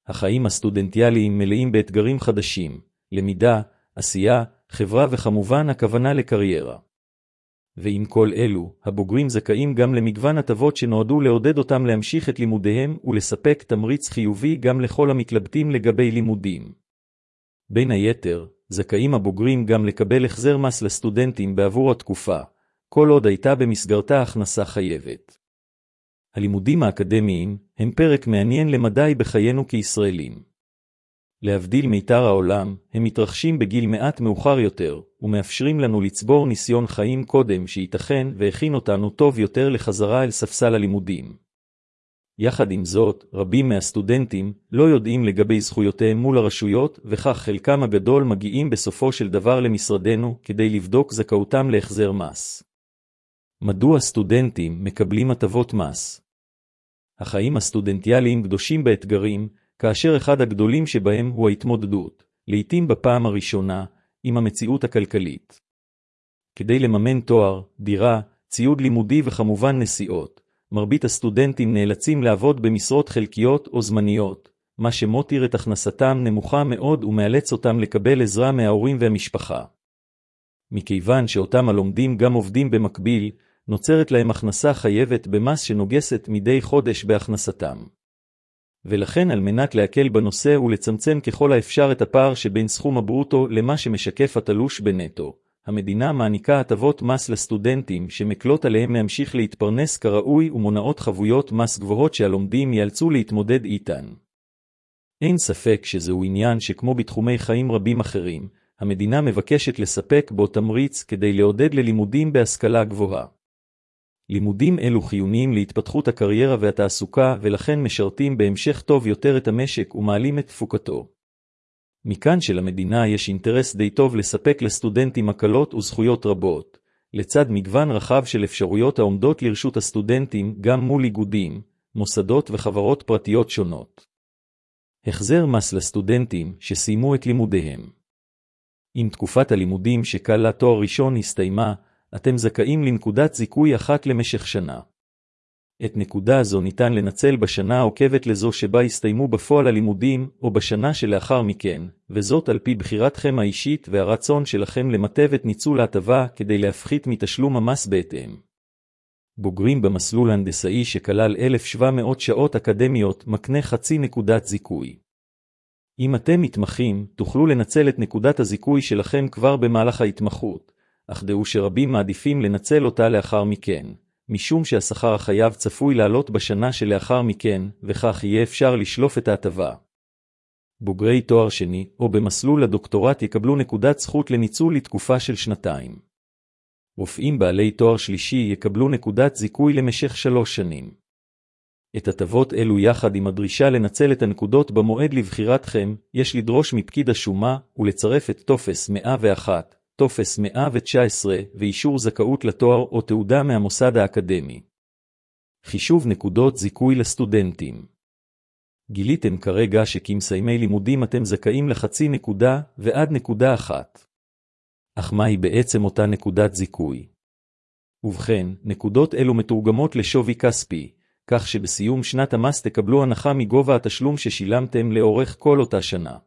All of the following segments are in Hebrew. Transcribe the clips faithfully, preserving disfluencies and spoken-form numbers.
החיים הסטודנטיאליים מלאים באתגרים חדשים, למידה, עשייה, חברה וכמובן הכוונה לקריירה. ועם כל אלו, הבוגרים זכאים גם למגוון הטבות שנועדו לעודד אותם להמשיך את לימודיהם ולספק תמריץ חיובי גם לכל המתלבטים לגבי לימודים. בין היתר, זכאים הבוגרים גם לקבל החזר מס לסטודנטים בעבור התקופה, כל עוד הייתה במסגרתה הכנסה חייבת. הלימודים האקדמיים הם פרק מעניין למדי בחיינו כישראלים. להבדיל מיתר העולם, הם מתרחשים בגיל מעט מאוחר יותר, ומאפשרים לנו לצבור ניסיון חיים קודם שייתכן והכין אותנו טוב יותר לחזרה אל ספסל הלימודים. יחד עם זאת, רבים מהסטודנטים לא יודעים לגבי זכויותיהם מול הרשויות, וכך חלקם הגדול מגיעים בסופו של דבר למשרדנו כדי לבדוק זכאותם להחזר מס. מדוע סטודנטים מקבלים הטבות מס? החיים הסטודנטיאליים קדושים באתגרים, כאשר אחד הגדולים שבהם הוא ההתמודדות, לעתים בפעם הראשונה, עם המציאות הכלכלית. כדי לממן תואר, דירה, ציוד לימודי וכמובן נסיעות, מרבית הסטודנטים נאלצים לעבוד במשרות חלקיות או זמניות, מה שמותיר את הכנסתם נמוכה מאוד ומאלץ אותם לקבל עזרה מההורים והמשפחה. מכיוון שאותם הלומדים גם עובדים במקביל, נוצרת להם הכנסה חייבת במס שנוגסת מדי חודש בהכנסתם. ולכן על מנת להקל בנושא ולצמצם ככל האפשר את הפער שבין סכום הברוטו למה שמשקף התלוש בנטו, המדינה מעניקה הטבות מס לסטודנטים שמקלות עליהם להמשיך להתפרנס כראוי ומונעות חבויות מס גבוהות שהלומדים ייאלצו להתמודד איתן. אין ספק שזהו עניין שכמו בתחומי חיים רבים אחרים, המדינה מבקשת לספק בו תמריץ כדי לעודד ללימודים בהשכלה גבוהה. לימודים אלו חיוניים להתפתחות הקריירה והתעסוקה ולכן משרתים בהמשך טוב יותר את המשק ומעלים את תפוקתו. מכאן שלמדינה יש אינטרס די טוב לספק לסטודנטים הקלות וזכויות רבות, לצד מגוון רחב של אפשרויות העומדות לרשות הסטודנטים גם מול איגודים, מוסדות וחברות פרטיות שונות. החזר מס לסטודנטים שסיימו את לימודיהם. אם תקופת הלימודים שכלל לתואר ראשון הסתיימה, אתם זכאים לנקודת זיכוי אחת למשך שנה. את נקודה זו ניתן לנצל בשנה העוקבת לזו שבה הסתיימו בפועל הלימודים או בשנה שלאחר מכן, וזאת על פי בחירתכם האישית והרצון שלכם למטב את ניצול ההטבה כדי להפחית מתשלום המס בהתאם. בוגרים במסלול הנדסאי שכלל אלף שבע מאות שעות אקדמיות מקנה חצי נקודת זיכוי. אם אתם מתמחים, תוכלו לנצל את נקודת הזיכוי שלכם כבר במהלך ההתמחות, אך דעו שרבים מעדיפים לנצל אותה לאחר מכן, משום שהשכר החייב צפוי לעלות בשנה שלאחר מכן, וכך יהיה אפשר לשלוף את ההטבה. בוגרי תואר שני, או במסלול הדוקטורט יקבלו נקודת זכות לניצול לתקופה של שנתיים. רופאים בעלי תואר שלישי יקבלו נקודת זיכוי למשך שלוש שנים. את הטבות אלו יחד עם הדרישה לנצל את הנקודות במועד לבחירתכם, יש לדרוש מפקיד השומה ולצרף את טופס מאה ואחת, טופס מאה תשע עשרה ואישור זכאות לתואר או תעודה מהמוסד האקדמי. חישוב נקודות זיכוי לסטודנטים. גיליתם כרגע שכמסיימי לימודים אתם זכאים לחצי נקודה ועד נקודה אחת. אך מהי בעצם אותה נקודת זיכוי? ובכן, נקודות אלו מתורגמות לשווי כספי, כך שבסיום שנת המס תקבלו הנחה מגובה התשלום ששילמתם לאורך כל אותה שנה.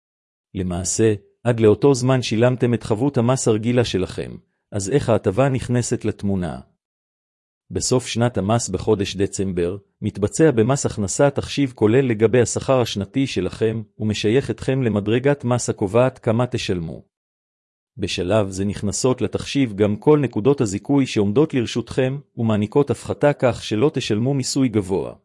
למעשה, עד לאותו זמן שילמתם את חבות המס הרגילה שלכם, אז איך ההטבה נכנסת לתמונה? בסוף שנת המס בחודש דצמבר, מתבצע במס הכנסה תחשיב כולל לגבי השכר השנתי שלכם, ומשייך אתכם למדרגת מס הקובעת כמה תשלמו. בשלב זה נכנסות לתחשיב גם כל נקודות הזיכוי שעומדות לרשותכם, ומעניקות הפחתה כך שלא תשלמו מיסוי גבוה.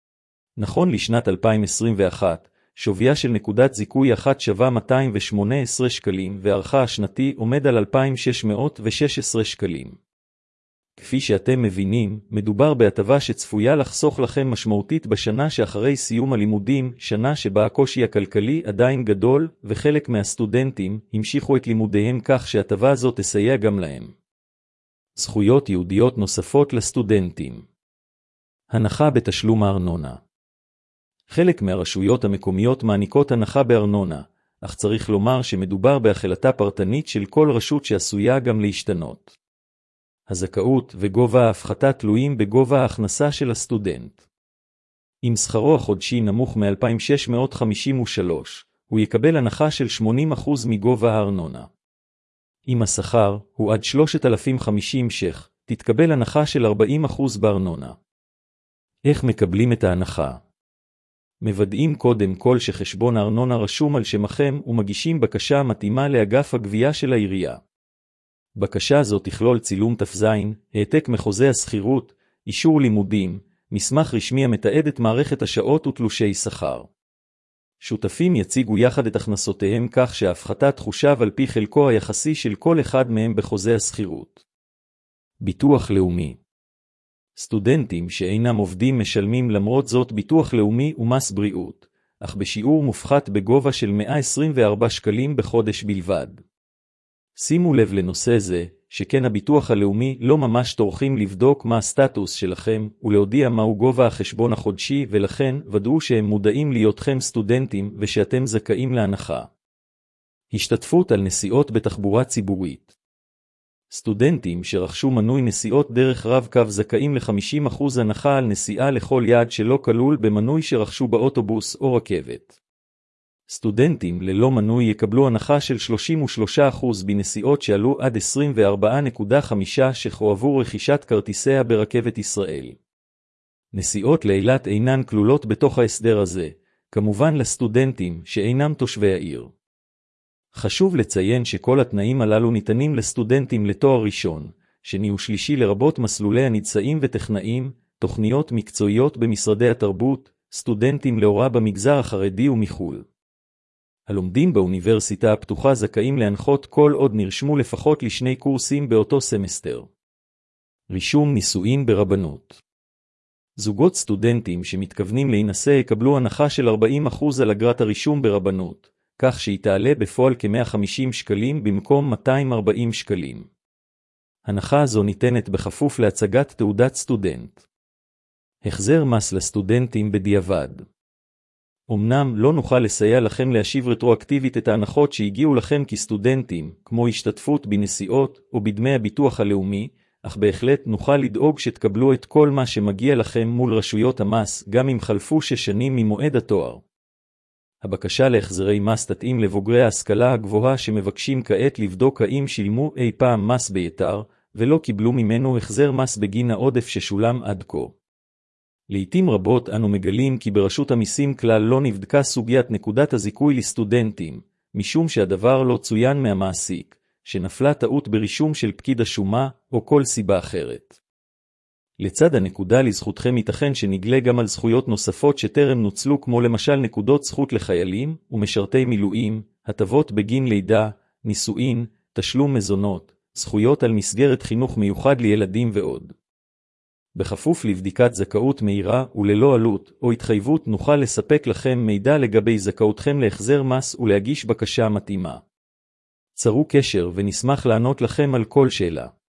נכון לשנת אלפיים עשרים ואחת, שוויה של נקודת זיכוי אחת שווה מאתיים ושמונה עשרה שקלים, וערכה השנתי עומד על אלפיים שש מאות ושש עשרה שקלים. כפי שאתם מבינים, מדובר בהטבה שצפויה לחסוך לכם משמעותית בשנה שאחרי סיום הלימודים, שנה שבה הקושי הכלכלי עדיין גדול, וחלק מהסטודנטים המשיכו את לימודיהם כך שהטבה זו תסייע גם להם. זכויות יהודיות נוספות לסטודנטים. הנחה בתשלום הארנונה. חלק מהרשויות המקומיות מעניקות הנחה בארנונה, אך צריך לומר שמדובר בהחלטה פרטנית של כל רשות שעשויה גם להשתנות. הזכאות וגובה ההפחתה תלויים בגובה ההכנסה של הסטודנט. אם שכרו החודשי נמוך מ-אלפיים שש מאות חמישים ושלוש, הוא יקבל הנחה של שמונים אחוז מגובה הארנונה. אם השכר הוא עד שלושת אלפים וחמישים ש"ח, תתקבל הנחה של ארבעים אחוז בארנונה. איך מקבלים את ההנחה? מוודאים קודם כל שחשבון הארנונה רשום על שמכם ומגישים בקשה מתאימה לאגף הגבייה של העירייה. בקשה זו תכלול צילום תפזין, העתק מחוזה השכירות, אישור לימודים, מסמך רשמי המתעד את מערכת השעות ותלושי שכר. שותפים יציגו יחד את הכנסותיהם כך שההפחתה תחושב על פי חלקו היחסי של כל אחד מהם בחוזה השכירות. ביטוח לאומי. סטודנטים שאינם עובדים משלמים למרות זאת ביטוח לאומי ומס בריאות, אך בשיעור מופחת בגובה של מאה עשרים וארבעה שקלים בחודש בלבד. שימו לב לנושא זה, שכן הביטוח הלאומי לא ממש טורחים לבדוק מה הסטטוס שלכם ולהודיע מהו גובה החשבון החודשי, ולכן ודאו שהם מודעים להיותכם סטודנטים ושאתם זכאים להנחה. השתתפות על נסיעות בתחבורה ציבורית. סטודנטים שרכשו מנוי נסיעות דרך רב-קו זכאים ל-חמישים אחוז הנחה על נסיעה לכל יעד שלא כלול במנוי שרכשו באוטובוס או רכבת. סטודנטים ללא מנוי יקבלו הנחה של שלושים ושלושה אחוז בנסיעות שעלו עד עשרים וארבע נקודה חמש ש"ח או עבור רכישת כרטיסיה ברכבת ישראל. נסיעות לאילת אינן כלולות בתוך ההסדר הזה, כמובן לסטודנטים שאינם תושבי העיר. חשוב לציין שכל התנאים הללו ניתנים לסטודנטים לתואר ראשון, שני ושלישי לרבות מסלולי הנדסאים וטכנאים, תוכניות מקצועיות במשרדי התרבות, סטודנטים להוראה במגזר החרדי ומחול. הלומדים באוניברסיטה הפתוחה זכאים להנחות כל עוד נרשמו לפחות לשני קורסים באותו סמסטר. רישום נישואין ברבנות. זוגות סטודנטים שמתכוונים להינשא יקבלו הנחה של ארבעים אחוז על אגרת הרישום ברבנות, כך שהיא תעלה בפועל כ-מאה וחמישים שקלים במקום מאתיים וארבעים שקלים. הנחה זו ניתנת בכפוף להצגת תעודת סטודנט. החזר מס לסטודנטים בדיעבד. אמנם לא נוכל לסייע לכם להשיב רטרואקטיבית את ההנחות שהגיעו לכם כסטודנטים, כמו השתתפות בנסיעות או בדמי הביטוח הלאומי, אך בהחלט נוכל לדאוג שתקבלו את כל מה שמגיע לכם מול רשויות המס, גם אם חלפו שש שנים ממועד התואר. הבקשה להחזרי מס תתאים לבוגרי ההשכלה הגבוהה שמבקשים כעת לבדוק האם שילמו אי פעם מס ביתר, ולא קיבלו ממנו החזר מס בגין העודף ששולם עד כה. לעתים רבות אנו מגלים כי ברשות המיסים כלל לא נבדקה סוגיית נקודת הזיכוי לסטודנטים, משום שהדבר לא צוין מהמעסיק, שנפלה טעות ברישום של פקיד השומה או כל סיבה אחרת. לצד הנקודה לזכותכם ייתכן שנגלה גם על זכויות נוספות שטרם נוצלו, כמו למשל נקודות זכות לחיילים ומשרתי מילואים, הטבות בגין לידה, נישואין, תשלום מזונות, זכויות על מסגרת חינוך מיוחד לילדים ועוד. בכפוף לבדיקת זכאות מהירה וללא עלות או התחייבות נוכל לספק לכם מידע לגבי זכאותכם להחזר מס ולהגיש בקשה מתאימה. צרו קשר ונשמח לענות לכם על כל שאלה.